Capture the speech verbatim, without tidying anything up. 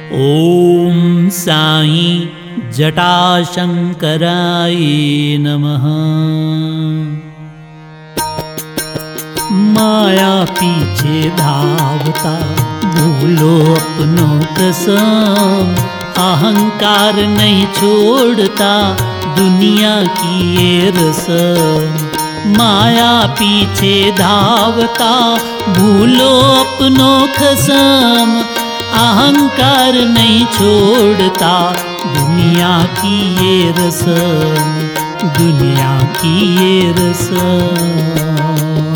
ओम साईं जटाशंकराय नमः। माया पीछे धावता भूलो अपनों कसम, अहंकार नहीं छोड़ता दुनिया की ये रस्म। माया पीछे धावता भूलो अपनों कसम, अहंकार नहीं छोड़ता दुनिया की ये रस्म, दुनिया की ये रस्म।